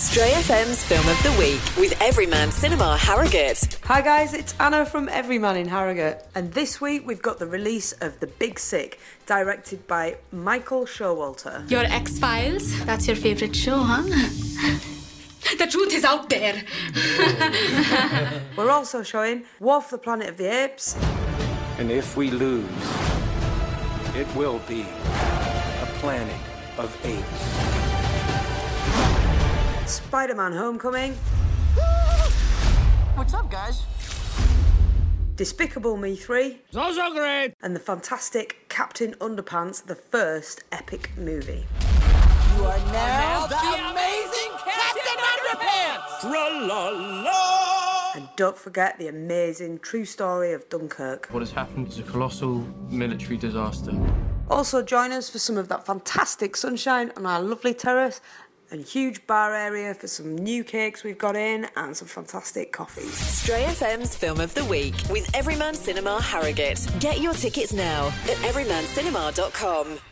Stray FM's Film of the Week with Everyman Cinema Harrogate. Hi guys, it's Anna from Everyman in Harrogate, and this week we've got the release of The Big Sick, directed by Michael Showalter. Your X-Files? That's your favourite show, huh? The truth is out there. We're also showing War for the Planet of the Apes. And if we lose, it will be a planet of apes. Spider-Man Homecoming. What's up, guys? Despicable Me 3. It's also great. And the fantastic Captain Underpants, the first epic movie. You are now the amazing Captain Underpants! Tra-la-la! And don't forget the amazing true story of Dunkirk. What has happened is a colossal military disaster. Also join us for some of that fantastic sunshine on our lovely terrace and huge bar area for some new cakes we've got in and some fantastic coffees. Stray FM's Film of the Week with Everyman Cinema Harrogate. Get your tickets now at everymancinema.com.